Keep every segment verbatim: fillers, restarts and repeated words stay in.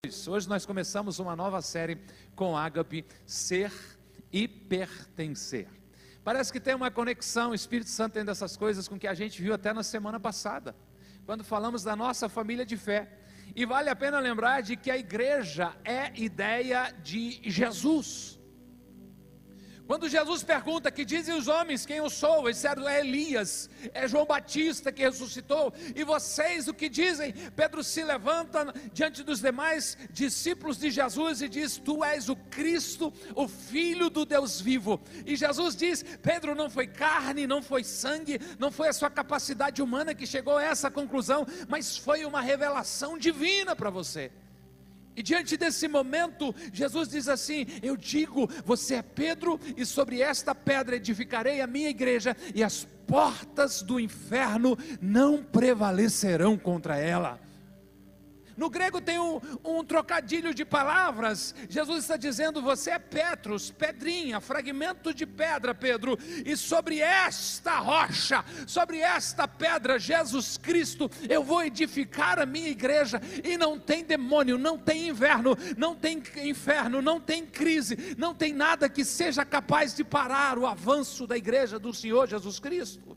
Hoje nós começamos uma nova série com Ágape, Ser e Pertencer. Parece que tem uma conexão, o Espírito Santo tem dessas coisas com que a gente viu até na semana passada, quando falamos da nossa família de fé. E vale a pena lembrar de que a igreja é ideia de Jesus. Quando Jesus pergunta, que dizem os homens quem eu sou? Eles disseram, é Elias, é João Batista que ressuscitou. E vocês o que dizem? Pedro se levanta diante dos demais discípulos de Jesus e diz, tu és o Cristo, o Filho do Deus vivo. E Jesus diz, Pedro, não foi carne, não foi sangue, não foi a sua capacidade humana que chegou a essa conclusão, mas foi uma revelação divina para você. E diante desse momento, Jesus diz assim, eu digo, você é Pedro, e sobre esta pedra edificarei a minha igreja, e as portas do inferno não prevalecerão contra ela. No grego tem um, um trocadilho de palavras. Jesus está dizendo, você é Petros, pedrinha, fragmento de pedra, Pedro, e sobre esta rocha, sobre esta pedra, Jesus Cristo, eu vou edificar a minha igreja, e não tem demônio, não tem inverno, não tem inferno, não tem crise, não tem nada que seja capaz de parar o avanço da igreja do Senhor Jesus Cristo.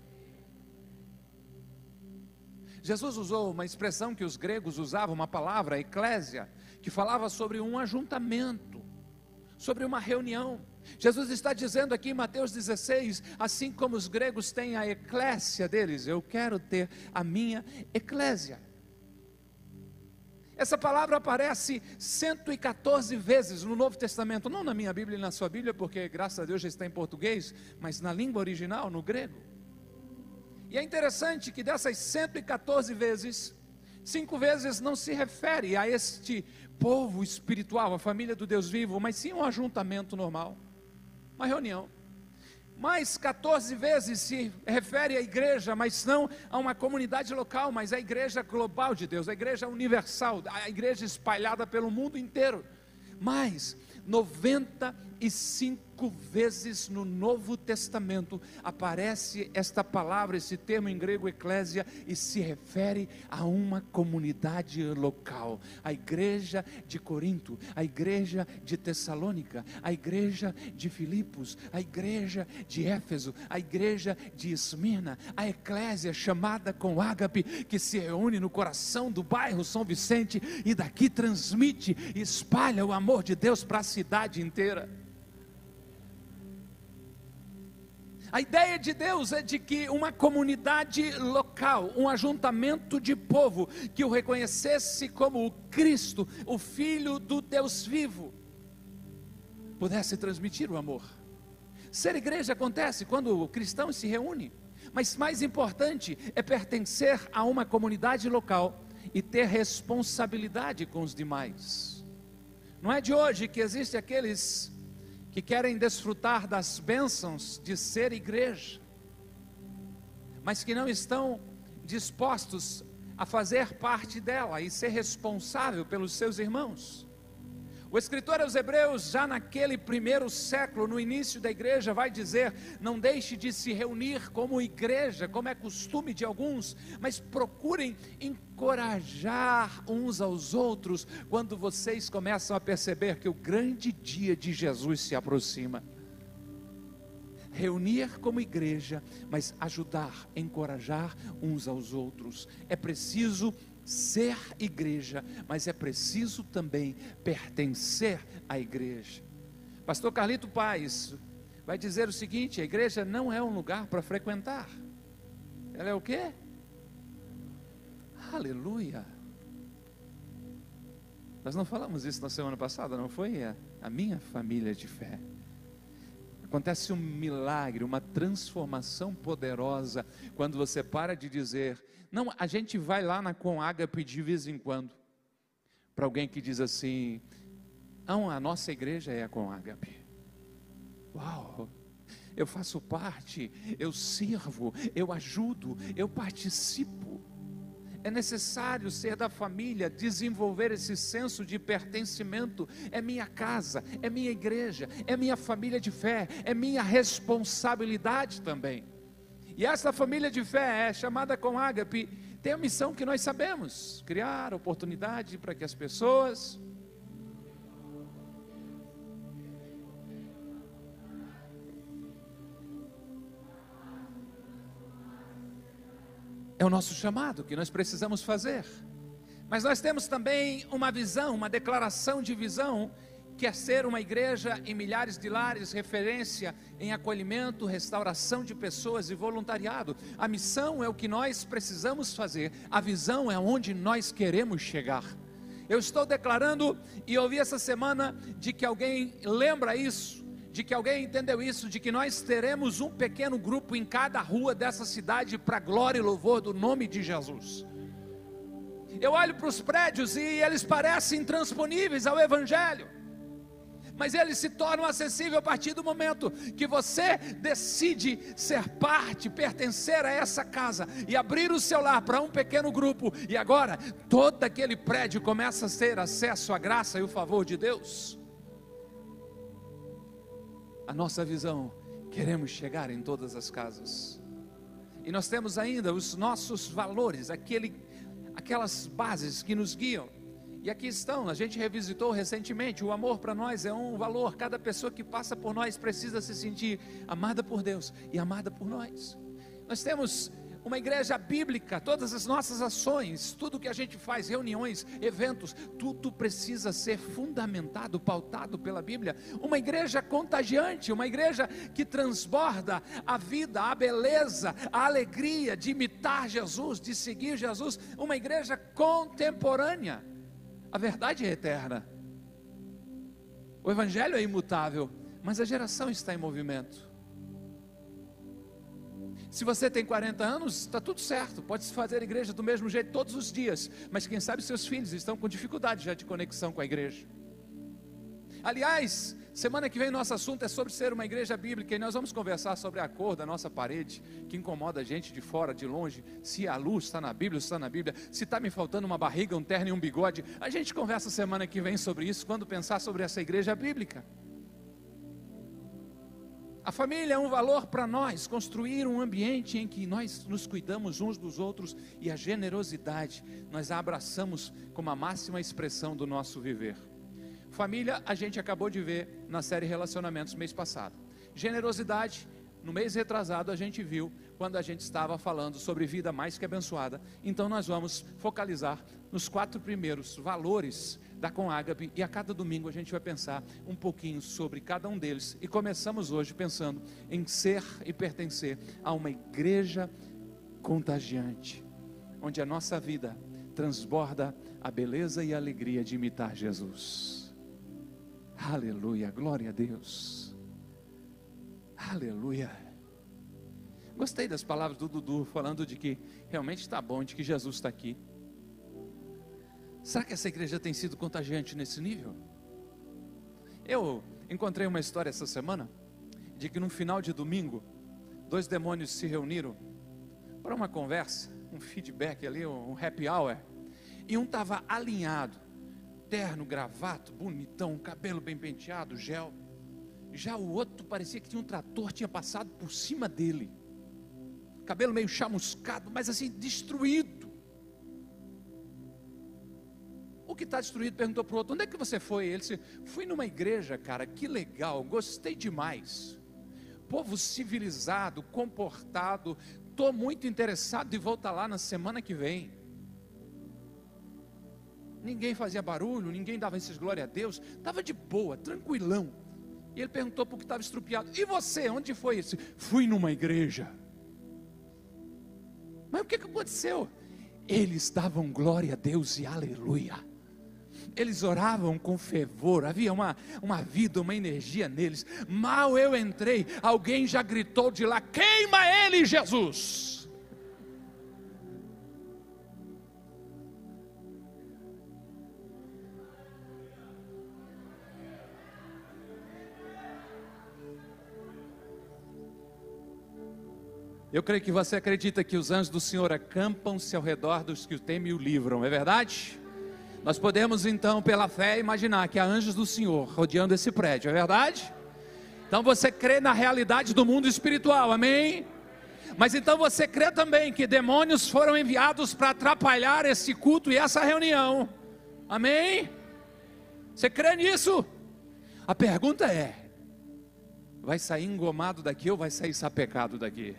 Jesus usou uma expressão que os gregos usavam, uma palavra, eclésia, que falava sobre um ajuntamento, sobre uma reunião. Jesus está dizendo aqui em Mateus dezesseis, assim como os gregos têm a eclésia deles, eu quero ter a minha eclésia. Essa palavra aparece cento e quatorze vezes no Novo Testamento, não na minha Bíblia e na sua Bíblia, porque graças a Deus já está em português, mas na língua original, no grego. E é interessante que dessas cento e quatorze vezes, cinco vezes não se refere a este povo espiritual, a família do Deus vivo, mas sim um ajuntamento normal, uma reunião. Mais quatorze vezes se refere à igreja, mas não a uma comunidade local, mas à igreja global de Deus, a igreja universal, a igreja espalhada pelo mundo inteiro. Mais noventa e cinco vezes no Novo Testamento aparece esta palavra, esse termo em grego eclésia, e se refere a uma comunidade local, a igreja de Corinto, a igreja de Tessalônica, a igreja de Filipos, a igreja de Éfeso, a igreja de Esmirna, a eclésia chamada com Ágape, que se reúne no coração do bairro São Vicente e daqui transmite e espalha o amor de Deus para a cidade inteira. A ideia de Deus é de que uma comunidade local, um ajuntamento de povo, que o reconhecesse como o Cristo, o Filho do Deus vivo, pudesse transmitir o amor. Ser igreja acontece quando o cristão se reúne, mas mais importante é pertencer a uma comunidade local e ter responsabilidade com os demais. Não é de hoje que existem aqueles que querem desfrutar das bênçãos de ser igreja, mas que não estão dispostos a fazer parte dela e ser responsável pelos seus irmãos. O escritor aos Hebreus, já naquele primeiro século, no início da igreja, vai dizer, não deixe de se reunir como igreja, como é costume de alguns, mas procurem encorajar uns aos outros, quando vocês começam a perceber que o grande dia de Jesus se aproxima. Reunir como igreja, mas ajudar, encorajar uns aos outros. É preciso ser igreja, mas é preciso também pertencer à igreja. Pastor Carlito Paes vai dizer o seguinte, a igreja não é um lugar para frequentar. Ela é o quê? Aleluia. Nós não falamos isso na semana passada, não foi? A, a minha família de fé. Acontece um milagre, uma transformação poderosa, quando você para de dizer, não, a gente vai lá na Com Ágape de vez em quando, para alguém que diz assim, não, a nossa igreja é a Com Ágape. Uau, eu faço parte, eu sirvo, eu ajudo, eu participo. É necessário ser da família, desenvolver esse senso de pertencimento. É minha casa, é minha igreja, é minha família de fé, é minha responsabilidade também. E essa família de fé é chamada Com Ágape, tem a missão que nós sabemos: criar oportunidade para que as pessoas é o nosso chamado que nós precisamos fazer. Mas nós temos também uma visão, uma declaração de visão, que é ser uma igreja em milhares de lares, referência em acolhimento, restauração de pessoas e voluntariado. A missão é o que nós precisamos fazer, a visão é onde nós queremos chegar. Eu estou declarando, e ouvi essa semana, de que alguém lembra isso, de que alguém entendeu isso, de que nós teremos um pequeno grupo em cada rua dessa cidade, para a glória e louvor do nome de Jesus. Eu olho para os prédios e eles parecem intransponíveis ao Evangelho, mas eles se tornam acessíveis a partir do momento que você decide ser parte, pertencer a essa casa e abrir o seu lar para um pequeno grupo, e agora todo aquele prédio começa a ter acesso à graça e o favor de Deus. A nossa visão, queremos chegar em todas as casas, e nós temos ainda os nossos valores, aquele aquelas bases que nos guiam, e aqui estão, a gente revisitou recentemente. O amor para nós é um valor. Cada pessoa que passa por nós precisa se sentir amada por Deus e amada por nós. Nós temos uma igreja bíblica, todas as nossas ações, tudo que a gente faz, reuniões, eventos, tudo precisa ser fundamentado, pautado pela Bíblia. Uma igreja contagiante, uma igreja que transborda a vida, a beleza, a alegria de imitar Jesus, de seguir Jesus. Uma igreja contemporânea. A verdade é eterna, o Evangelho é imutável, mas a geração está em movimento. Se você tem quarenta anos, está tudo certo, pode se fazer igreja do mesmo jeito todos os dias, mas quem sabe seus filhos estão com dificuldade já de conexão com a igreja. Aliás, semana que vem nosso assunto é sobre ser uma igreja bíblica, e nós vamos conversar sobre a cor da nossa parede, que incomoda a gente de fora, de longe. Se a luz está na Bíblia, se está na Bíblia, se está me faltando uma barriga, um terno e um bigode. A gente conversa semana que vem sobre isso, quando pensar sobre essa igreja bíblica. A família é um valor para nós, construir um ambiente em que nós nos cuidamos uns dos outros, e a generosidade nós a abraçamos como a máxima expressão do nosso viver. Família, a gente acabou de ver na série Relacionamentos mês passado. Generosidade, no mês retrasado a gente viu, quando a gente estava falando sobre vida mais que abençoada. Então nós vamos focalizar nos quatro primeiros valores da Conágape, e a cada domingo a gente vai pensar um pouquinho sobre cada um deles. E começamos hoje pensando em ser e pertencer a uma igreja contagiante, onde a nossa vida transborda a beleza e a alegria de imitar Jesus. Aleluia, glória a Deus. Aleluia. Gostei das palavras do Dudu, falando de que realmente está bom, de que Jesus está aqui. Será que essa igreja tem sido contagiante nesse nível? Eu encontrei uma história essa semana, de que no final de domingo, dois demônios se reuniram para uma conversa, um feedback ali, um happy hour, e um estava alinhado, terno, gravato, bonitão, cabelo bem penteado, gel. Já o outro parecia que tinha um trator, tinha passado por cima dele, cabelo meio chamuscado, mas assim, destruído. O que está destruído perguntou para o outro: onde é que você foi? Ele disse: fui numa igreja, cara, que legal, gostei demais, povo civilizado, comportado, estou muito interessado em voltar lá na semana que vem. Ninguém fazia barulho, ninguém dava esses glória a Deus, estava de boa, tranquilão. E ele perguntou para o que estava estrupiado: e você, onde foi isso? Fui numa igreja. Mas o que, que aconteceu? Eles davam glória a Deus e aleluia. Eles oravam com fervor, havia uma, uma vida, uma energia neles. Mal eu entrei, alguém já gritou de lá: queima ele, Jesus! Eu creio que você acredita que os anjos do Senhor acampam-se ao redor dos que o temem e o livram, é verdade? Nós podemos então, pela fé, imaginar que há anjos do Senhor rodeando esse prédio, é verdade? Então você crê na realidade do mundo espiritual, amém? Mas então você crê também que demônios foram enviados para atrapalhar esse culto e essa reunião? Amém? Você crê nisso? A pergunta é: vai sair engomado daqui ou vai sair sapecado daqui?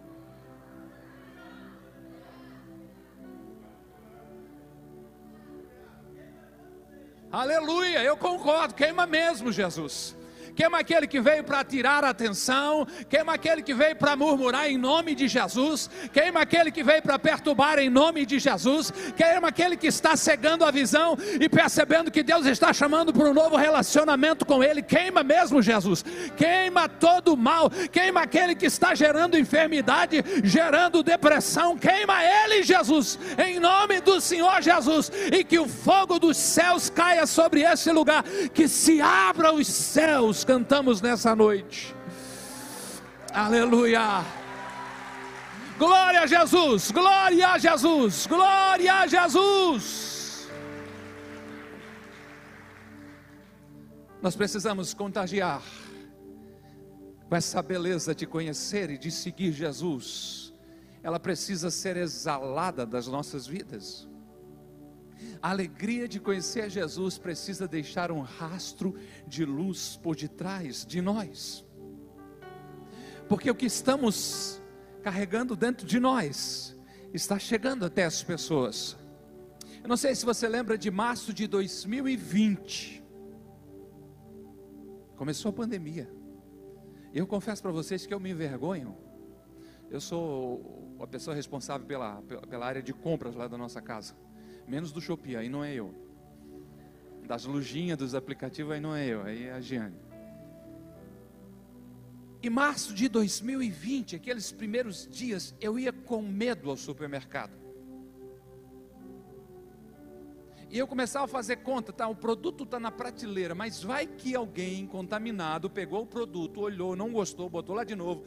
Aleluia, eu concordo, queima mesmo, Jesus. Queima aquele que veio para tirar a atenção, queima aquele que veio para murmurar em nome de Jesus, queima aquele que veio para perturbar em nome de Jesus, queima aquele que está cegando a visão e percebendo que Deus está chamando para um novo relacionamento com Ele. Queima mesmo, Jesus, queima todo o mal, queima aquele que está gerando enfermidade, gerando depressão, queima ele, Jesus, em nome do Senhor Jesus, e que o fogo dos céus caia sobre esse lugar, que se abra os céus. Cantamos nessa noite, aleluia, glória a Jesus, glória a Jesus, glória a Jesus. Nós precisamos contagiar com essa beleza de conhecer e de seguir Jesus. Ela precisa ser exalada das nossas vidas. A alegria de conhecer Jesus precisa deixar um rastro de luz por detrás de nós, porque o que estamos carregando dentro de nós está chegando até as pessoas. Eu não sei se você lembra de março de dois mil e vinte, começou a pandemia. Eu confesso para vocês que eu me envergonho. Eu sou a pessoa responsável pela, pela área de compras lá da nossa casa, menos do Shopee, aí não é eu. Das lujinhas, dos aplicativos, aí não é eu, aí é a Giane. Em março de dois mil e vinte, aqueles primeiros dias, eu ia com medo ao supermercado. E eu começava a fazer conta, tá, o produto está na prateleira, mas vai que alguém contaminado pegou o produto, olhou, não gostou, botou lá de novo.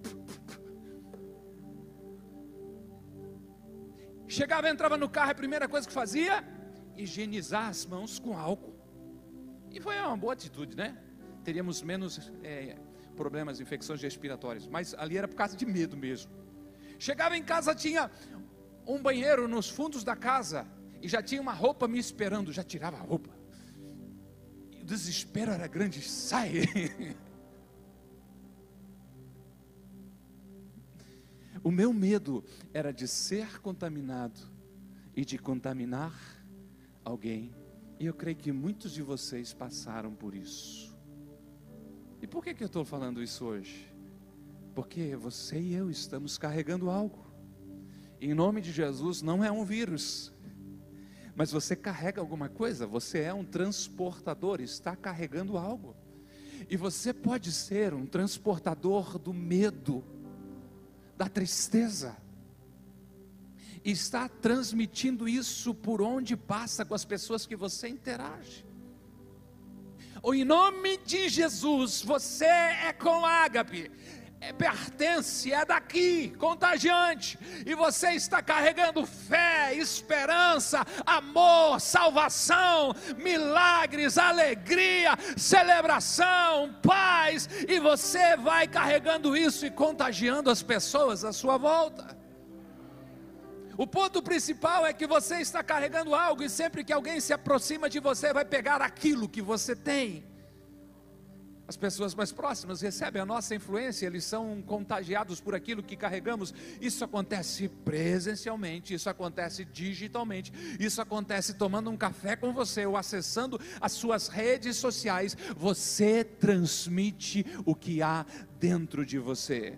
Chegava, entrava no carro, a primeira coisa que fazia, higienizar as mãos com álcool. E foi uma boa atitude, né? Teríamos menos é, problemas, infecções respiratórias, mas ali era por causa de medo mesmo. Chegava em casa, tinha um banheiro nos fundos da casa, e já tinha uma roupa me esperando, já tirava a roupa. E o desespero era grande, sai! O meu medo era de ser contaminado e de contaminar alguém. E eu creio que muitos de vocês passaram por isso. E por que que eu estou falando isso hoje? Porque você e eu estamos carregando algo. Em nome de Jesus, não é um vírus. Mas você carrega alguma coisa, você é um transportador, está carregando algo. E você pode ser um transportador do medo, da tristeza, e está transmitindo isso por onde passa com as pessoas que você interage. Ou em nome de Jesus, você é com ágape, é, pertence, é daqui, contagiante, e você está carregando fé, esperança, amor, salvação, milagres, alegria, celebração, paz, e você vai carregando isso e contagiando as pessoas à sua volta. O ponto principal é que você está carregando algo, e sempre que alguém se aproxima de você, vai pegar aquilo que você tem. As pessoas mais próximas recebem a nossa influência, eles são contagiados por aquilo que carregamos. Isso acontece presencialmente, isso acontece digitalmente, isso acontece tomando um café com você ou acessando as suas redes sociais. Você transmite o que há dentro de você.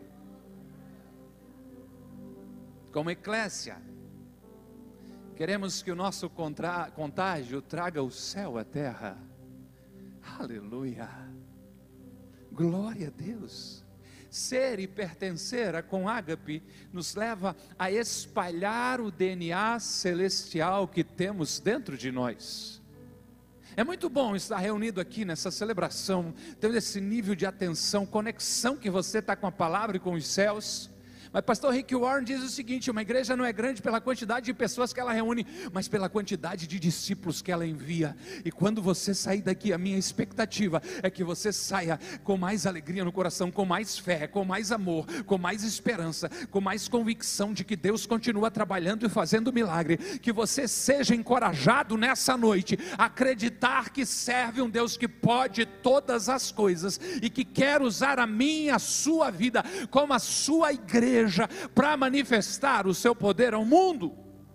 Como eclésia, queremos que o nosso contra, contágio traga o céu à terra. Aleluia. Glória a Deus. Ser e pertencer a com ágape nos leva a espalhar o D N A celestial que temos dentro de nós. É muito bom estar reunido aqui nessa celebração, tendo esse nível de atenção, conexão que você está com a palavra e com os céus. Mas pastor Rick Warren diz o seguinte: uma igreja não é grande pela quantidade de pessoas que ela reúne, mas pela quantidade de discípulos que ela envia. E quando você sair daqui, a minha expectativa é que você saia com mais alegria no coração, com mais fé, com mais amor, com mais esperança, com mais convicção de que Deus continua trabalhando e fazendo milagre. Que você seja encorajado nessa noite a acreditar que serve um Deus que pode todas as coisas e que quer usar a minha, a sua vida como a sua igreja para manifestar o seu poder ao mundo.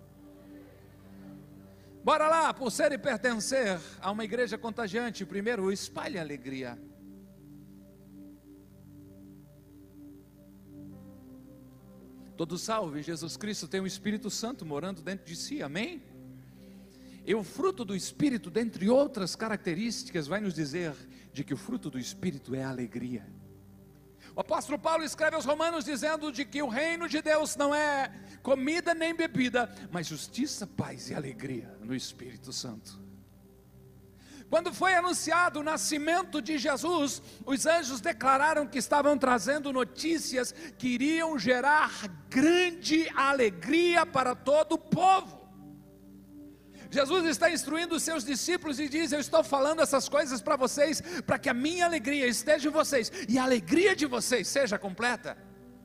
Bora lá, por ser e pertencer a uma igreja contagiante, primeiro, espalhe alegria. Todo salvo em Jesus Cristo tem o Espírito Santo morando dentro de si, amém? E o fruto do Espírito, dentre outras características, vai nos dizer de que o fruto do Espírito é a alegria. O apóstolo Paulo escreve aos Romanos dizendo de que o reino de Deus não é comida nem bebida, mas justiça, paz e alegria no Espírito Santo. Quando foi anunciado o nascimento de Jesus, os anjos declararam que estavam trazendo notícias que iriam gerar grande alegria para todo o povo. Jesus está instruindo os seus discípulos e diz: eu estou falando essas coisas para vocês, para que a minha alegria esteja em vocês, e a alegria de vocês seja completa.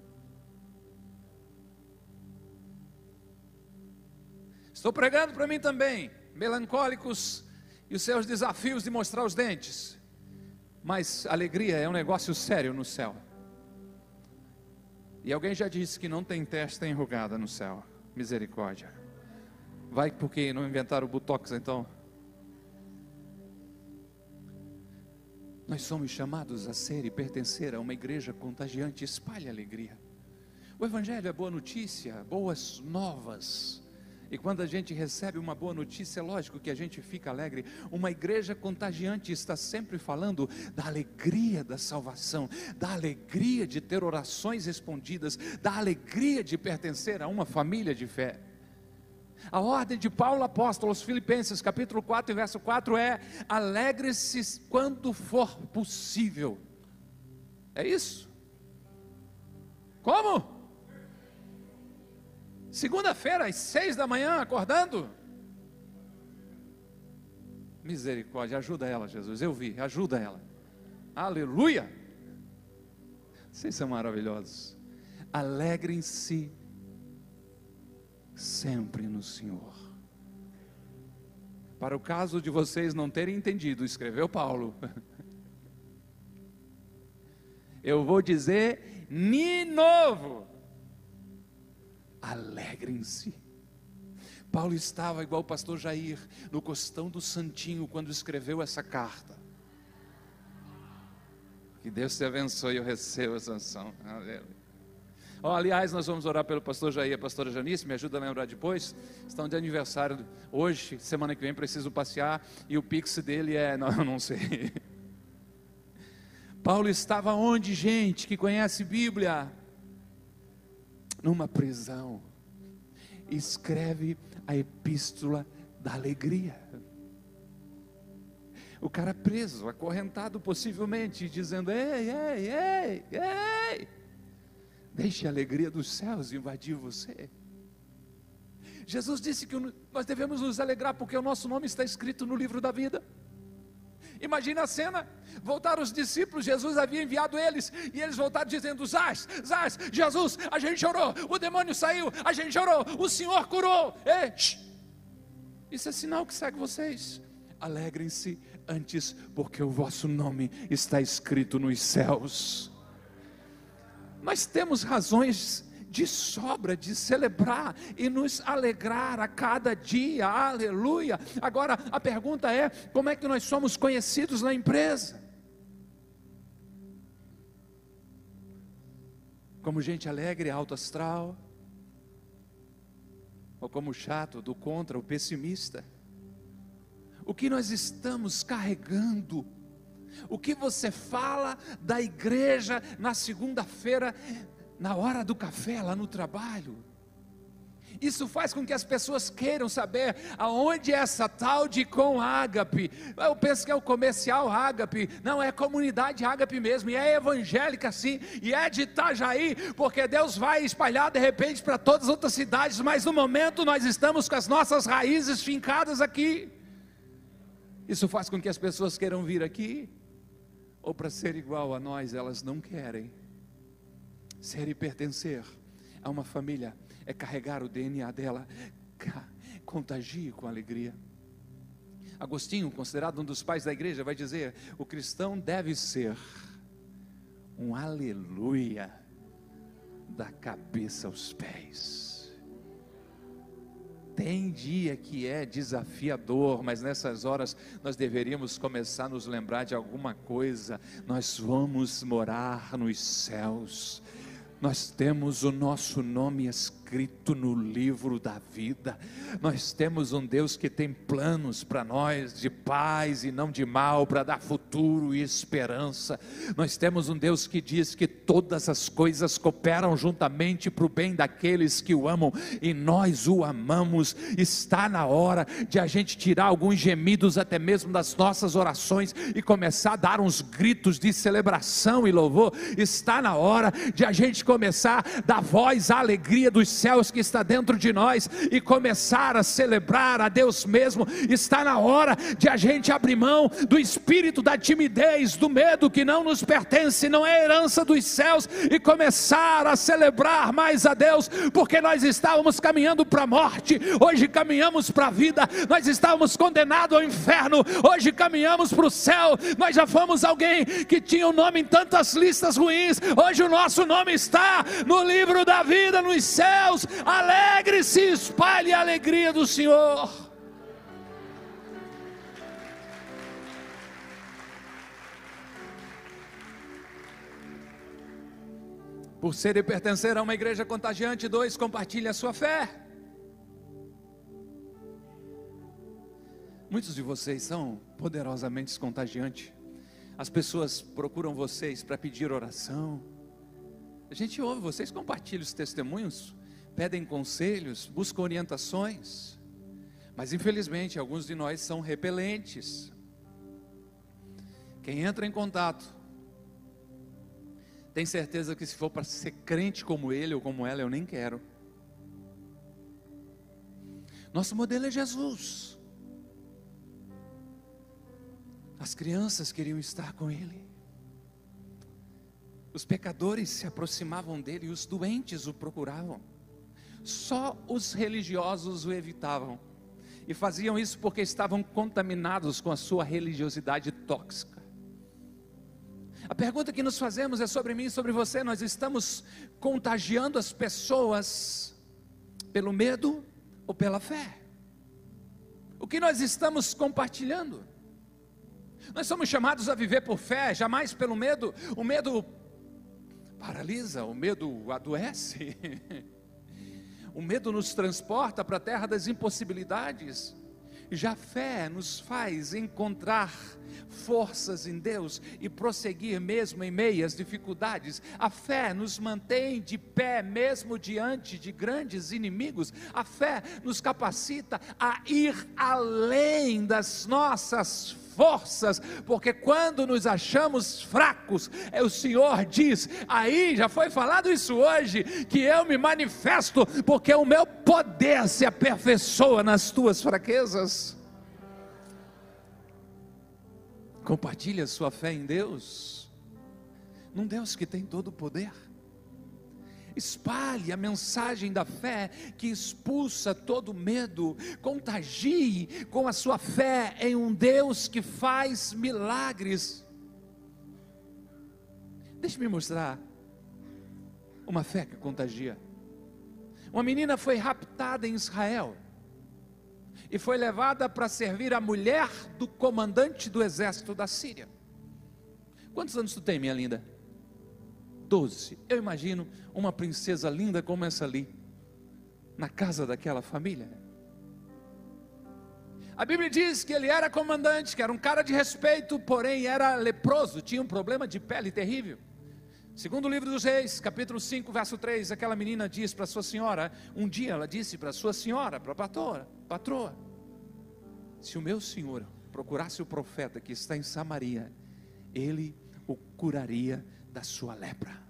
Estou pregando para mim também, melancólicos e os seus desafios de mostrar os dentes, mas alegria é um negócio sério no céu. E alguém já disse que não tem testa enrugada no céu. Misericórdia. Vai porque não inventaram o Botox então. Nós somos chamados a ser e pertencer a uma igreja contagiante. Espalhe alegria. O Evangelho é boa notícia, boas novas. E quando a gente recebe uma boa notícia, é lógico que a gente fica alegre. Uma igreja contagiante está sempre falando da alegria da salvação, da alegria de ter orações respondidas, da alegria de pertencer a uma família de fé. A ordem de Paulo apóstolo aos Filipenses, capítulo quatro, verso quatro é: alegre-se quando for possível. É isso? Como? Segunda-feira, às seis da manhã, acordando? Misericórdia, ajuda ela, Jesus, eu vi, ajuda ela. Aleluia! Vocês são maravilhosos. Alegrem-se sempre no Senhor. Para o caso de vocês não terem entendido, escreveu Paulo, eu vou dizer de novo: alegrem-se. Paulo estava igual o pastor Jair no costão do Santinho quando escreveu essa carta. Que Deus te abençoe e eu recebo essa unção. Aleluia. Oh, aliás, nós vamos orar pelo pastor Jair e a pastora Janice, me ajuda a lembrar depois. Estão de aniversário hoje, semana que vem preciso passear, e o pix dele é, não, eu não sei. Paulo estava onde, gente que conhece Bíblia? Numa prisão. Escreve a epístola da alegria. O cara preso, acorrentado possivelmente, dizendo: ei, ei, ei, ei, deixe a alegria dos céus invadir você. Jesus disse que nós devemos nos alegrar porque o nosso nome está escrito no livro da vida. Imagina a cena, voltaram os discípulos, Jesus havia enviado eles, e eles voltaram dizendo: Zás, Zás, Jesus, a gente orou, o demônio saiu, a gente orou, o Senhor curou. Ei, shh. Isso é sinal que segue vocês. Alegrem-se antes, porque o vosso nome está escrito nos céus. Nós temos razões de sobra de celebrar e nos alegrar a cada dia, aleluia. Agora a pergunta é: como é que nós somos conhecidos na empresa? Como gente alegre, alto astral? Ou como chato, do contra, o pessimista? O que nós estamos carregando? O que você fala da igreja na segunda-feira, na hora do café, lá no trabalho? Isso faz com que as pessoas queiram saber aonde é essa tal de com ágape. Eu penso que é o comercial ágape, não, é comunidade ágape mesmo, e é evangélica sim, e é de Itajaí, porque Deus vai espalhar de repente para todas as outras cidades, mas no momento nós estamos com as nossas raízes fincadas aqui. Isso faz com que as pessoas queiram vir aqui, ou para ser igual a nós, elas não querem. Ser e pertencer a uma família é carregar o D N A dela, contagie com alegria. Agostinho, considerado um dos pais da igreja, vai dizer: o cristão deve ser um aleluia da cabeça aos pés. Tem dia que é desafiador, mas nessas horas nós deveríamos começar a nos lembrar de alguma coisa. Nós vamos morar nos céus. Nós temos o nosso nome escrito no livro da vida. Nós temos um Deus que tem planos para nós de paz e não de mal, para dar futuro e esperança. Nós temos um Deus que diz que todas as coisas cooperam juntamente para o bem daqueles que o amam, e nós o amamos. Está na hora de a gente tirar alguns gemidos até mesmo das nossas orações e começar a dar uns gritos de celebração e louvor. Está na hora de a gente começar a dar voz à alegria dos céus que está dentro de nós e começar a celebrar a Deus mesmo. Está na hora de a gente abrir mão do espírito da timidez, do medo que não nos pertence, não é herança dos céus, e começar a celebrar mais a Deus, porque nós estávamos caminhando para a morte, hoje caminhamos para a vida. Nós estávamos condenados ao inferno, hoje caminhamos para o céu. Nós já fomos alguém que tinha o um nome em tantas listas ruins, hoje o nosso nome está no livro da vida nos céus. Alegre-se, espalhe a alegria do Senhor. Por ser e pertencer a uma igreja contagiante, dois, compartilhe a sua fé. Muitos de vocês são poderosamente contagiantes. As pessoas procuram vocês para pedir oração. A gente ouve, vocês compartilham os testemunhos, pedem conselhos, buscam orientações, mas infelizmente alguns de nós são repelentes. Quem entra em contato, tem certeza que se for para ser crente como ele ou como ela, eu nem quero. Nosso modelo é Jesus. As crianças queriam estar com ele. Os pecadores se aproximavam dele e os doentes o procuravam. Só os religiosos o evitavam. E faziam isso porque estavam contaminados com a sua religiosidade tóxica. A pergunta que nos fazemos é sobre mim e sobre você. Nós estamos contagiando as pessoas pelo medo ou pela fé? O que nós estamos compartilhando? Nós somos chamados a viver por fé, jamais pelo medo. O medo paralisa, o medo adoece. O medo nos transporta para a terra das impossibilidades. Já a fé nos faz encontrar forças em Deus e prosseguir mesmo em meio às dificuldades. A fé nos mantém de pé mesmo diante de grandes inimigos. A fé nos capacita a ir além das nossas forças, porque quando nos achamos fracos, é, o Senhor diz, aí já foi falado isso hoje, que eu me manifesto, porque o meu poder se aperfeiçoa nas tuas fraquezas. Compartilhe a sua fé em Deus, num Deus que tem todo o poder. Espalhe a mensagem da fé que expulsa todo medo. Contagie com a sua fé em um Deus que faz milagres. Deixe-me mostrar uma fé que contagia. Uma menina foi raptada em Israel e foi levada para servir a mulher do comandante do exército da Síria. Quantos anos tu tem, minha linda? doze. Eu imagino uma princesa linda como essa ali, na casa daquela família. A Bíblia diz que ele era comandante, que era um cara de respeito, porém era leproso, tinha um problema de pele terrível. Segundo livro dos Reis, capítulo cinco, verso três, aquela menina diz para sua senhora, um dia ela disse para sua senhora, para a patroa, patroa, se o meu senhor procurasse o profeta que está em Samaria, ele o curaria da sua lepra.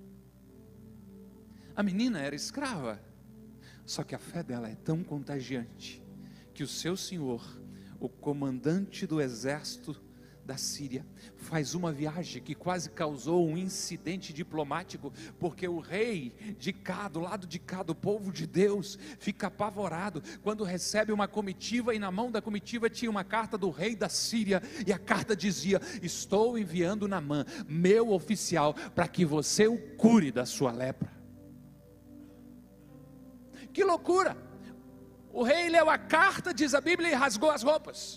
A menina era escrava, só que a fé dela é tão contagiante, que o seu senhor, o comandante do exército da Síria, faz uma viagem que quase causou um incidente diplomático, porque o rei de cá, do lado de cá do povo de Deus, fica apavorado quando recebe uma comitiva, e na mão da comitiva tinha uma carta do rei da Síria, e a carta dizia: estou enviando Naamã, meu oficial, para que você o cure da sua lepra. Que loucura! O rei leu a carta, diz a Bíblia, e rasgou as roupas.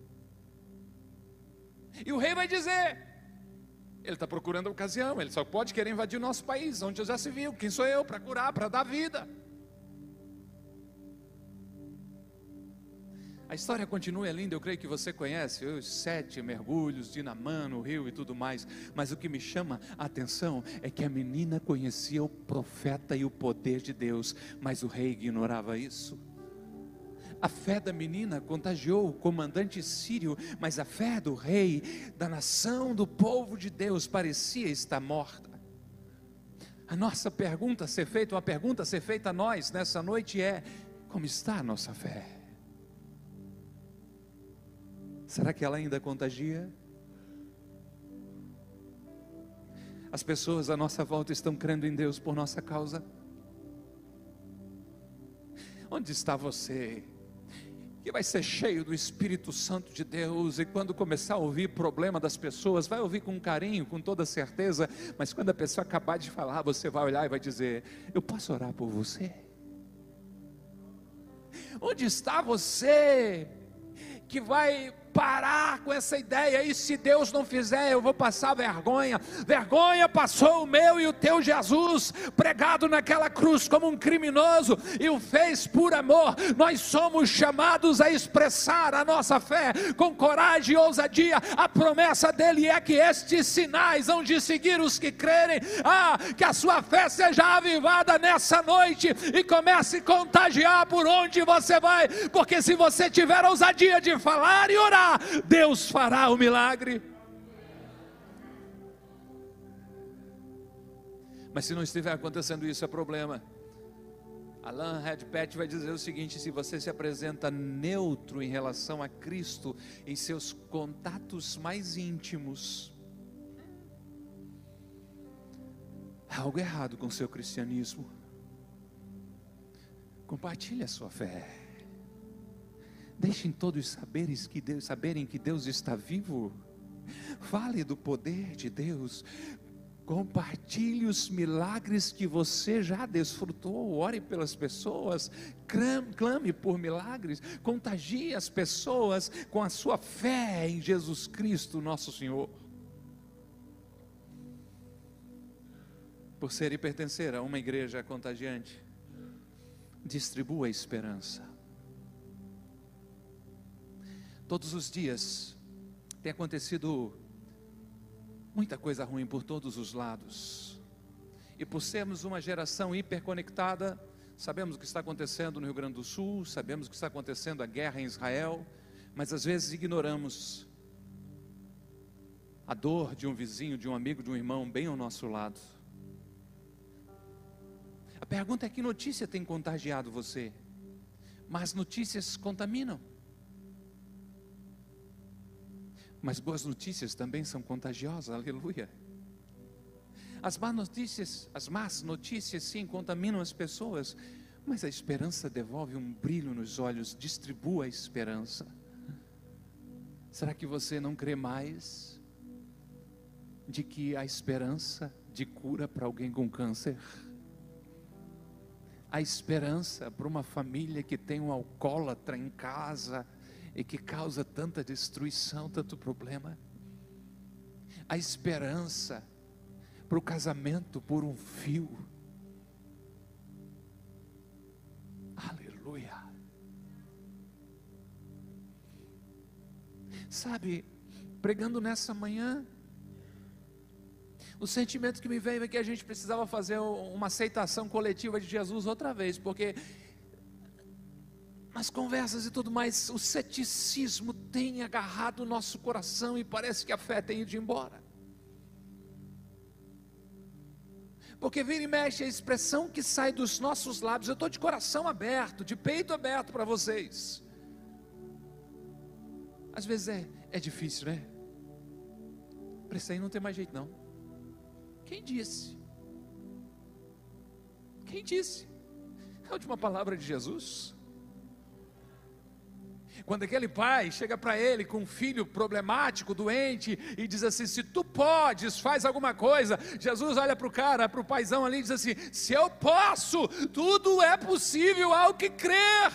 E o rei vai dizer, ele está procurando a ocasião, ele só pode querer invadir o nosso país, onde já se viu, quem sou eu para curar, para dar vida? A história continua, é linda, eu creio que você conhece os sete mergulhos de Naamã no rio e tudo mais, mas o que me chama a atenção é que a menina conhecia o profeta e o poder de Deus, mas o rei ignorava isso. A fé da menina contagiou o comandante sírio, mas a fé do rei, da nação, do povo de Deus, parecia estar morta. A nossa pergunta a ser feita, uma pergunta a ser feita a nós nessa noite é: como está a nossa fé? Será que ela ainda contagia? As pessoas à nossa volta estão crendo em Deus por nossa causa? Onde está você, que vai ser cheio do Espírito Santo de Deus, e quando começar a ouvir problema das pessoas, vai ouvir com carinho, com toda certeza, mas quando a pessoa acabar de falar, você vai olhar e vai dizer: eu posso orar por você? Onde está você, que vai parar com essa ideia, e se Deus não fizer, eu vou passar vergonha? Vergonha passou o meu e o teu Jesus, pregado naquela cruz como um criminoso, e o fez por amor. Nós somos chamados a expressar a nossa fé com coragem e ousadia. A promessa dele é que estes sinais hão de seguir os que crerem. Ah, que a sua fé seja avivada nessa noite, e comece a contagiar por onde você vai, porque se você tiver ousadia de falar e orar, Deus fará o milagre. Mas se não estiver acontecendo isso, é problema. Alan Redpath vai dizer o seguinte: se você se apresenta neutro em relação a Cristo em seus contatos mais íntimos, há algo errado com o seu cristianismo. Compartilhe a sua fé. Deixem todos saberem que Deus, saberem que Deus está vivo. Fale do poder de Deus. Compartilhe os milagres que você já desfrutou. Ore pelas pessoas. Clame, clame por milagres. Contagie as pessoas com a sua fé em Jesus Cristo, nosso Senhor. Por ser e pertencer a uma igreja contagiante, distribua a esperança. Todos os dias tem acontecido muita coisa ruim por todos os lados, e por sermos uma geração hiperconectada, sabemos o que está acontecendo no Rio Grande do Sul, sabemos o que está acontecendo, a guerra em Israel, mas às vezes ignoramos a dor de um vizinho, de um amigo, de um irmão bem ao nosso lado. A pergunta é: que notícia tem contagiado você? Mas notícias contaminam. Mas boas notícias também são contagiosas, aleluia. As más notícias, as más notícias sim contaminam as pessoas, mas a esperança devolve um brilho nos olhos. Distribua a esperança. Será que você não crê mais de que há esperança de cura para alguém com câncer? Há esperança para uma família que tem um alcoólatra em casa e que causa tanta destruição, tanto problema? A esperança para o casamento por um fio. Aleluia. Sabe, pregando nessa manhã, O sentimento que me veio é que a gente precisava fazer uma aceitação coletiva de Jesus outra vez, porque nas conversas e tudo mais, o ceticismo tem agarrado o nosso coração e parece que a fé tem ido embora. Porque vira e mexe a expressão que sai dos nossos lábios, eu estou de coração aberto, de peito aberto para vocês. Às vezes é, é difícil, né? Para isso aí não tem mais jeito não. Quem disse? Quem disse? A última palavra de Jesus. Quando aquele pai chega para ele com um filho problemático, doente, e diz assim: se tu podes, faz alguma coisa. Jesus olha para o cara, para o paizão ali, e diz assim: se eu posso, tudo é possível ao que crer.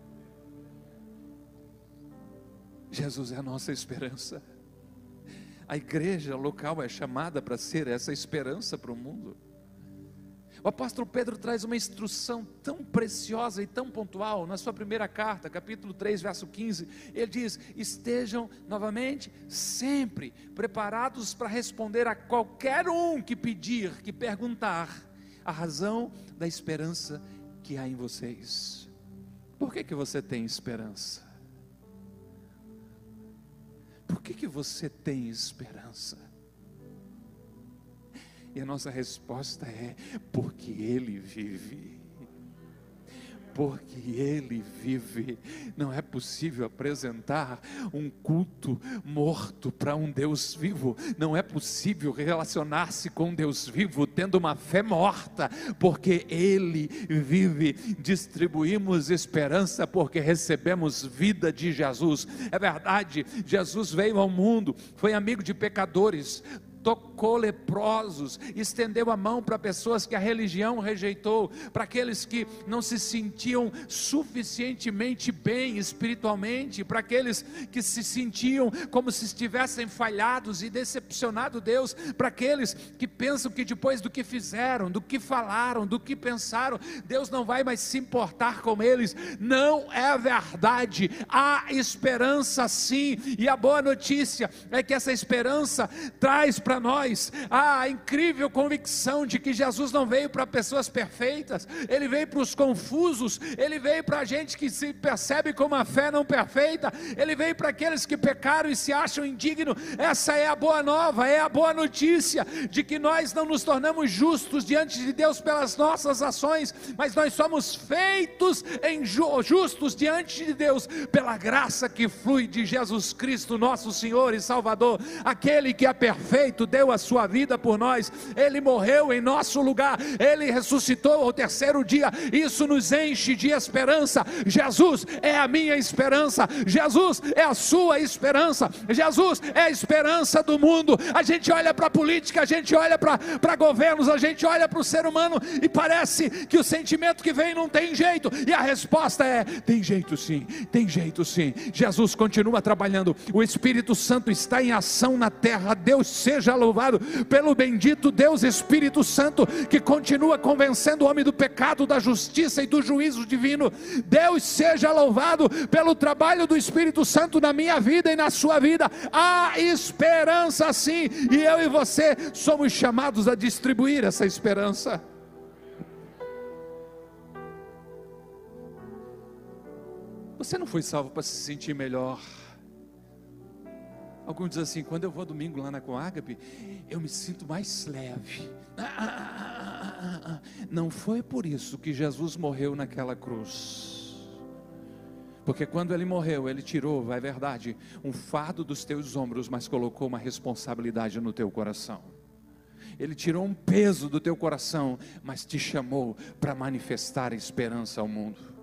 Jesus é a nossa esperança. A igreja local é chamada para ser essa esperança para o mundo. O apóstolo Pedro traz uma instrução tão preciosa e tão pontual, na sua primeira carta, capítulo três, verso quinze, ele diz: estejam novamente, sempre, preparados para responder a qualquer um que pedir, que perguntar, a razão da esperança que há em vocês. Por que que você tem esperança? Por que que você tem esperança? E a nossa resposta é: porque Ele vive. Porque Ele vive. Não é possível apresentar um culto morto para um Deus vivo. Não é possível relacionar-se com um Deus vivo tendo uma fé morta, porque Ele vive. Distribuímos esperança porque recebemos vida de Jesus. É verdade, Jesus veio ao mundo, foi amigo de pecadores, tocou leprosos, estendeu a mão para pessoas que a religião rejeitou, para aqueles que não se sentiam suficientemente bem espiritualmente, para aqueles que se sentiam como se estivessem falhados e decepcionado Deus, para aqueles que pensam que depois do que fizeram, do que falaram, do que pensaram, Deus não vai mais se importar com eles. Não é verdade, há esperança sim, e a boa notícia é que essa esperança traz para nós a incrível convicção de que Jesus não veio para pessoas perfeitas, Ele veio para os confusos, Ele veio para a gente que se percebe com uma fé não perfeita, Ele veio para aqueles que pecaram e se acham indignos. Essa é a boa nova, é a boa notícia, de que nós não nos tornamos justos diante de Deus pelas nossas ações, mas nós somos feitos em ju- justos diante de Deus, pela graça que flui de Jesus Cristo, nosso Senhor e Salvador, aquele que é perfeito, deu a sua vida por nós, Ele morreu em nosso lugar, Ele ressuscitou ao terceiro dia, isso nos enche de esperança. Jesus é a minha esperança, Jesus é a sua esperança, Jesus é a esperança do mundo. A gente olha para a política, a gente olha para governos, a gente olha para o ser humano e parece que o sentimento que vem não tem jeito, e a resposta é: tem jeito sim, tem jeito sim. Jesus continua trabalhando, o Espírito Santo está em ação na terra. Deus seja louvado pelo bendito Deus Espírito Santo, que continua convencendo o homem do pecado, da justiça e do juízo divino. Deus seja louvado pelo trabalho do Espírito Santo na minha vida e na sua vida. Há esperança sim, e eu e você somos chamados a distribuir essa esperança. Você não foi salvo para se sentir melhor. Alguns dizem assim: quando eu vou domingo lá na Coágape, eu me sinto mais leve. Não foi por isso que Jesus morreu naquela cruz. Porque quando Ele morreu, Ele tirou, é verdade, um fardo dos teus ombros, mas colocou uma responsabilidade no teu coração. Ele tirou um peso do teu coração, mas te chamou para manifestar esperança ao mundo.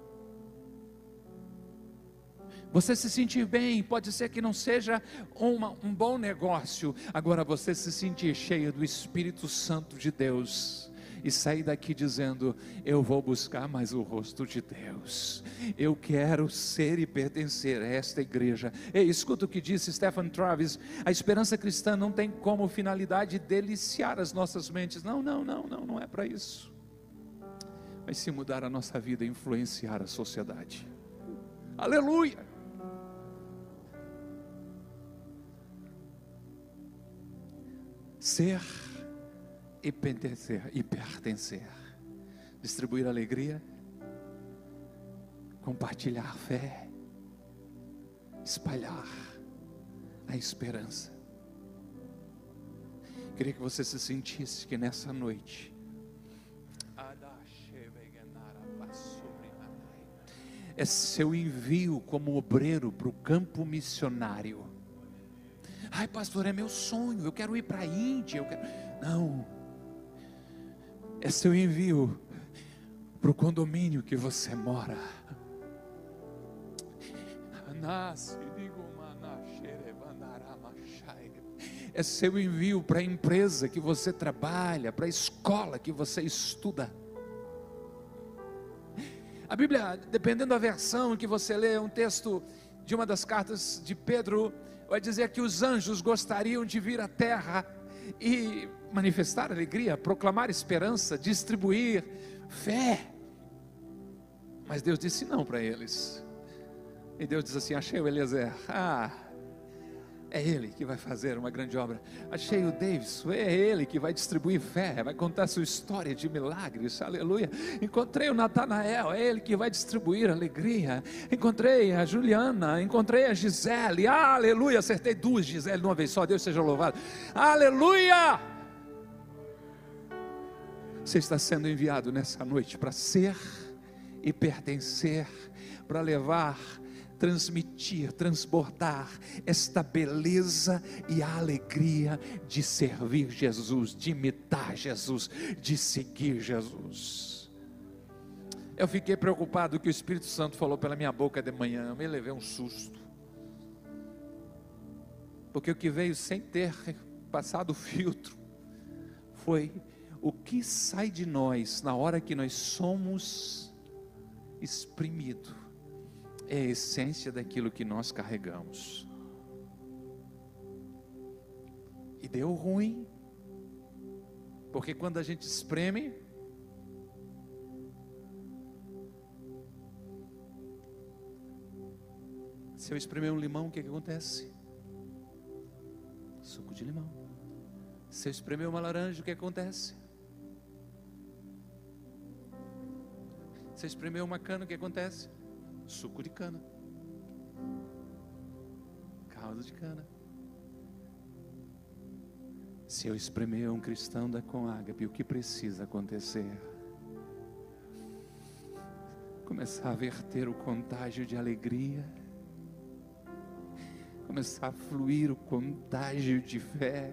Você se sentir bem, pode ser que não seja uma, um bom negócio. Agora, você se sentir cheio do Espírito Santo de Deus e sair daqui dizendo: eu vou buscar mais o rosto de Deus, eu quero ser e pertencer a esta igreja. Ei, escuta o que disse Stephen Travis: a esperança cristã não tem como finalidade deliciar as nossas mentes. Não, não, não, não, não é para isso. Mas se mudar a nossa vida e influenciar a sociedade. Aleluia! Ser e pertencer, e pertencer. Distribuir alegria, compartilhar fé, espalhar a esperança. Queria que você se sentisse que nessa noite é seu envio como obreiro para o campo missionário. Ai, pastor, é meu sonho, eu quero ir para a Índia, eu quero... Não, é seu envio para o condomínio que você mora. É seu envio para a empresa que você trabalha, para a escola que você estuda. A Bíblia, dependendo da versão que você lê, um texto de uma das cartas de Pedro, vai dizer que os anjos gostariam de vir à terra e manifestar alegria, proclamar esperança, distribuir fé. Mas Deus disse não para eles. E Deus diz assim: achei o Eliezer, ah, é ele que vai fazer uma grande obra. Achei o Davidson, é ele que vai distribuir fé, vai contar sua história de milagres, aleluia. Encontrei o Natanael, é ele que vai distribuir alegria. Encontrei a Juliana, encontrei a Gisele, aleluia. Acertei duas Gisele de uma vez só, Deus seja louvado, aleluia. Você está sendo enviado nessa noite para ser e pertencer, para levar, transmitir, transbordar esta beleza e a alegria de servir Jesus, de imitar Jesus, de seguir Jesus. Eu fiquei preocupado que o Espírito Santo falou pela minha boca de manhã, eu me levei um susto, porque o que veio sem ter passado o filtro foi o que sai de nós na hora que nós somos exprimidos. É a essência daquilo que nós carregamos. E deu ruim, porque quando a gente espreme, se eu espremer um limão, o que, que acontece? Suco de limão. Se eu espremer uma laranja, o que acontece? Se eu espremer uma cana, o que acontece? Suco de cana, caldo de cana. Se eu espremer um cristão da Coágape, o que precisa acontecer? Começar a verter o contágio de alegria, começar a fluir o contágio de fé,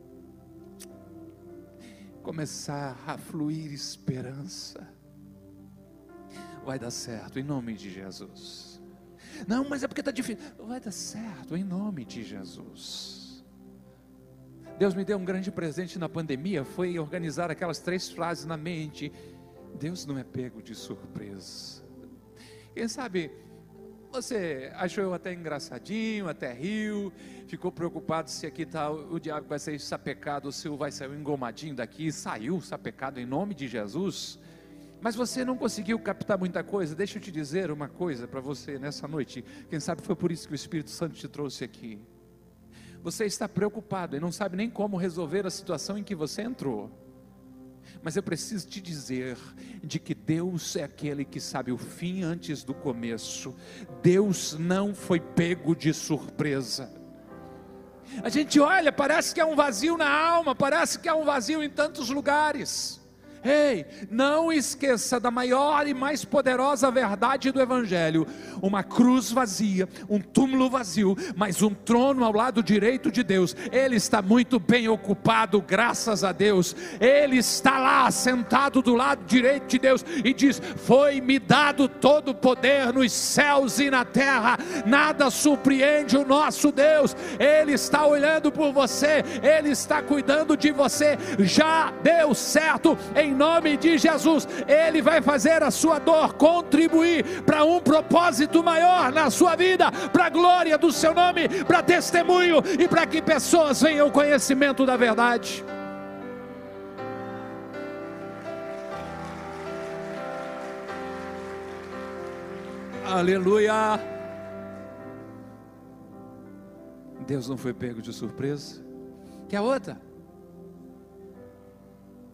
começar a fluir esperança. Vai dar certo, em nome de Jesus. Não, mas é porque está difícil. Vai dar certo, em nome de Jesus. Deus me deu um grande presente na pandemia, foi organizar aquelas três frases na mente. Deus não é pego de surpresa. Quem sabe, você achou eu até engraçadinho, até riu, ficou preocupado se aqui está o diabo vai ser sapecado, ou se vai sair um engomadinho daqui. Saiu sapecado em nome de Jesus. Mas você não conseguiu captar muita coisa. Deixa eu te dizer uma coisa para você nessa noite. Quem sabe foi por isso que o Espírito Santo te trouxe aqui. Você está preocupado e não sabe nem como resolver a situação em que você entrou. Mas eu preciso te dizer de que Deus é aquele que sabe o fim antes do começo. Deus não foi pego de surpresa. A gente olha, parece que há um vazio na alma, parece que há um vazio em tantos lugares. Ei, não esqueça da maior e mais poderosa verdade do Evangelho: uma cruz vazia, um túmulo vazio, mas um trono ao lado direito de Deus. Ele está muito bem ocupado, graças a Deus. Ele está lá, sentado do lado direito de Deus, e diz: foi-me dado todo o poder nos céus e na terra. Nada surpreende o nosso Deus. Ele está olhando por você, Ele está cuidando de você. Já deu certo, em Em nome de Jesus. Ele vai fazer a sua dor contribuir para um propósito maior na sua vida, para a glória do seu nome, para testemunho e para que pessoas venham ao conhecimento da verdade. Aleluia. Deus não foi pego de surpresa. Quer outra?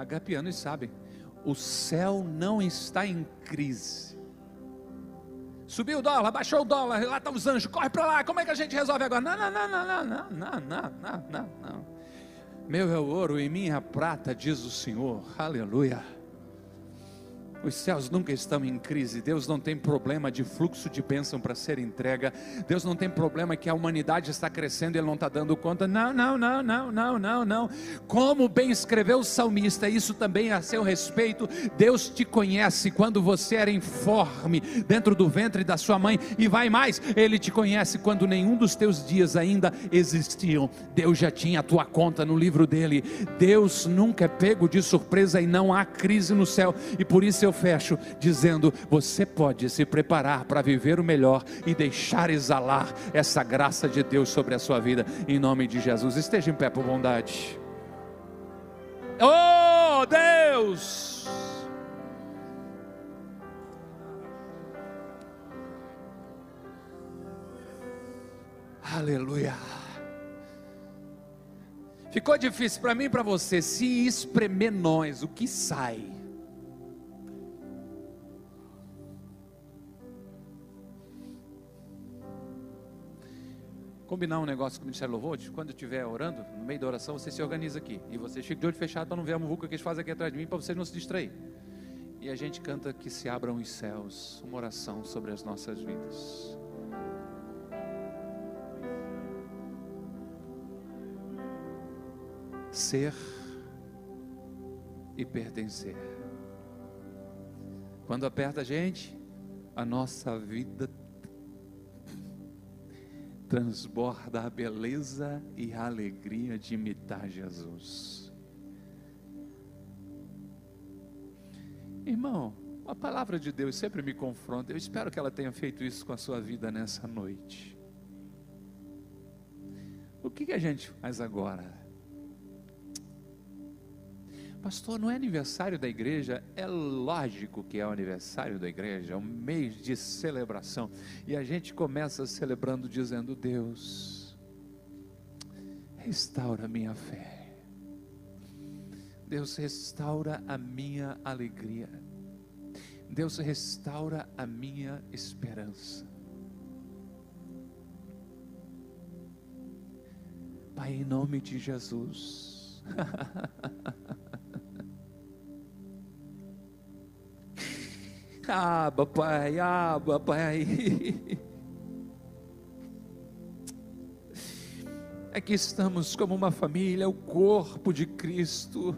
agapianos sabem, o céu não está em crise. Subiu o dólar, baixou o dólar, lá estão os anjos, corre para lá, como é que a gente resolve agora? Não, não, não, não, não, não, não, não, não, não, não. Meu é o ouro e minha a prata, diz o Senhor, aleluia. Os céus nunca estão em crise. Deus não tem problema de fluxo de bênção para ser entrega. Deus não tem problema que a humanidade está crescendo e Ele não está dando conta. Não, não, não, não, não, não, não. Como bem escreveu o salmista, isso também a seu respeito. Deus te conhece quando você era informe dentro do ventre da sua mãe. E vai mais, Ele te conhece quando nenhum dos teus dias ainda existiam. Deus já tinha a tua conta no livro dele. Deus nunca é pego de surpresa e não há crise no céu. E por isso eu fecho dizendo: você pode se preparar para viver o melhor e deixar exalar essa graça de Deus sobre a sua vida, em nome de Jesus. Esteja em pé por bondade. Oh Deus, aleluia. Ficou difícil para mim e para você se espremer nós, o que sai? Combinar um negócio com o Ministério Louvor, quando eu estiver orando, no meio da oração, você se organiza aqui, e vocês ficam de olho fechado para não ver a muvuca que eles fazem aqui atrás de mim, para vocês não se distraírem, e a gente canta que se abram os céus, uma oração sobre as nossas vidas. Ser e pertencer. Quando aperta a gente, a nossa vida transborda a beleza e a alegria de imitar Jesus. Irmão, a palavra de Deus sempre me confronta. Eu espero que ela tenha feito isso com a sua vida nessa noite. O que, que a gente faz agora? Pastor, não é aniversário da igreja? É lógico que é o aniversário da igreja, é um mês de celebração, e a gente começa celebrando dizendo: Deus, restaura a minha fé, Deus, restaura a minha alegria, Deus, restaura a minha esperança. Pai, em nome de Jesus, Aba, Pai, aba, Pai. Aqui estamos como uma família, o corpo de Cristo,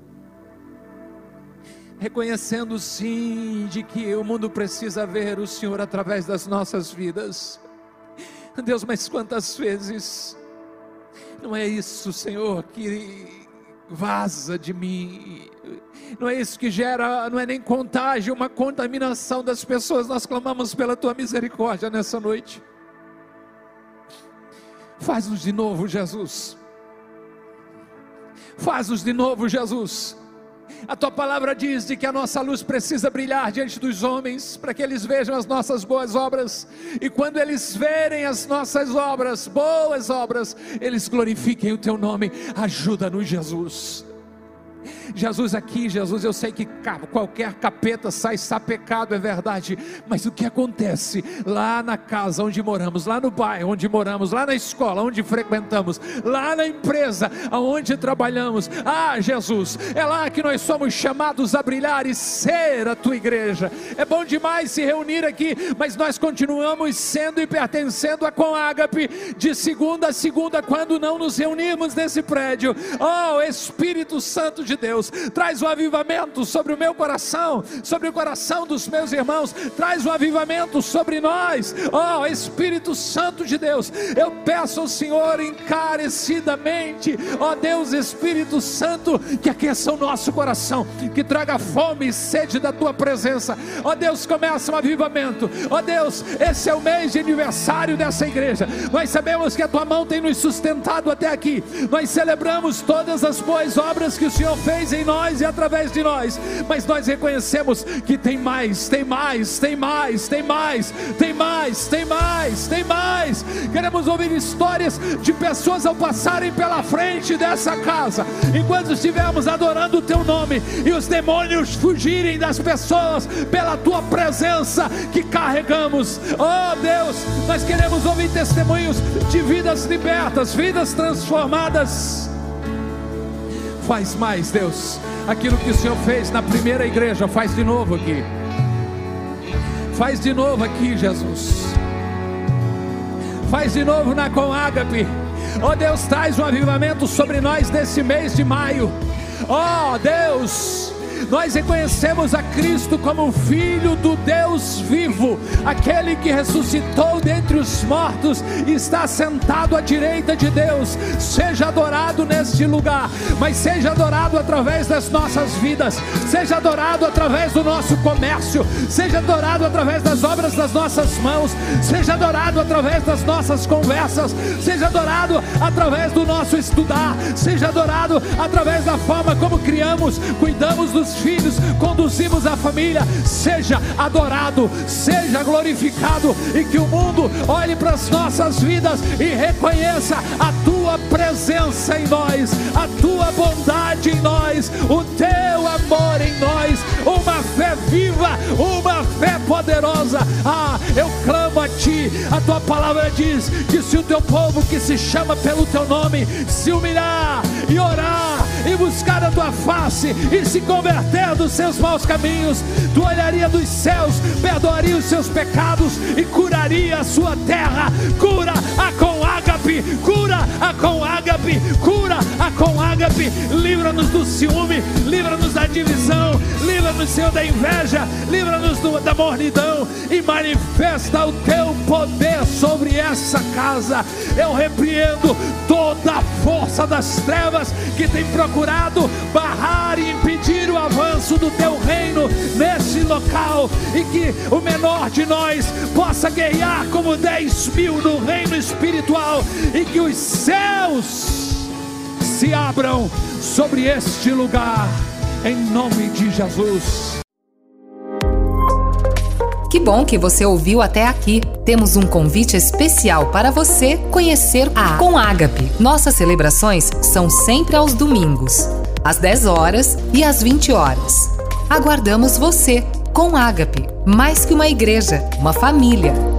reconhecendo sim de que o mundo precisa ver o Senhor através das nossas vidas. Deus, mas quantas vezes não é isso, Senhor, que vaza de mim, não é isso que gera, não é nem contágio, uma contaminação das pessoas. Nós clamamos pela tua misericórdia nessa noite. Faz-nos de novo, Jesus. Faz-nos de novo, Jesus. A tua palavra diz de que a nossa luz precisa brilhar diante dos homens, para que eles vejam as nossas boas obras, e quando eles verem as nossas obras, boas obras, eles glorifiquem o teu nome. Ajuda-nos, Jesus. Jesus, aqui, Jesus, eu sei que qualquer capeta sai sapecado, é verdade, mas o que acontece lá na casa onde moramos, lá no bairro onde moramos, lá na escola onde frequentamos, lá na empresa onde trabalhamos, ah, Jesus, é lá que nós somos chamados a brilhar e ser a tua igreja. É bom demais se reunir aqui, mas nós continuamos sendo e pertencendo a Conágape de segunda a segunda, quando não nos reunimos nesse prédio. Oh, Espírito Santo de Deus, traz o avivamento sobre o meu coração, sobre o coração dos meus irmãos, traz o avivamento sobre nós. Oh, Espírito Santo de Deus, eu peço ao Senhor encarecidamente, ó Deus, Espírito Santo, que aqueça o nosso coração, que traga fome e sede da tua presença. Ó Deus, começa um avivamento. Ó Deus, esse é o mês de aniversário dessa igreja. Nós sabemos que a tua mão tem nos sustentado até aqui. Nós celebramos todas as boas obras que o Senhor fez faz em nós e através de nós, mas nós reconhecemos que tem mais, tem mais, tem mais, tem mais, tem mais, tem mais, tem mais. Queremos ouvir histórias de pessoas ao passarem pela frente dessa casa, enquanto estivermos adorando o teu nome, e os demônios fugirem das pessoas pela tua presença que carregamos. Oh Deus, nós queremos ouvir testemunhos de vidas libertas, vidas transformadas. Faz mais, Deus, aquilo que o Senhor fez na primeira igreja, faz de novo aqui, faz de novo aqui, Jesus, faz de novo na Com Ágape. Oh Deus, traz um avivamento sobre nós nesse mês de maio. Oh Deus, nós reconhecemos a Cristo como o Filho do Deus vivo, aquele que ressuscitou dentre os mortos e está sentado à direita de Deus. Seja adorado neste lugar, mas seja adorado através das nossas vidas, seja adorado através do nosso comércio, seja adorado através das obras das nossas mãos, seja adorado através das nossas conversas, seja adorado através do nosso estudar, seja adorado através da forma como criamos, cuidamos dos filhos, conduzimos a família. Seja adorado, seja glorificado, e que o mundo olhe para as nossas vidas e reconheça a tua presença em nós, a tua bondade em nós, o teu amor em nós, uma fé viva, uma fé poderosa. Ah, eu clamo a ti. A tua palavra diz que se o teu povo que se chama pelo teu nome se humilhar e orar e buscar a tua face e se converter dos seus maus caminhos, tu olharia dos céus, perdoaria os seus pecados e curaria a sua terra. Cura a Com Ágape, cura a Com Ágape, cura a Com Ágape. Livra-nos do ciúme, livra-nos da divisão, livra-nos, Senhor, da inveja, livra-nos do, da mornidão, e manifesta o teu poder sobre essa casa. Eu repreendo toda a força das trevas que tem procurado barrar e impedir o avanço do teu reino nesse local, e que o menor de nós possa guerrear como dez mil no reino espiritual, e que os céus se abram sobre este lugar, em nome de Jesus. Que bom que você ouviu até aqui. Temos um convite especial para você conhecer a Com Ágape. Nossas celebrações são sempre aos domingos, às dez horas e às vinte horas. Aguardamos você. Com Ágape, mais que uma igreja, uma família.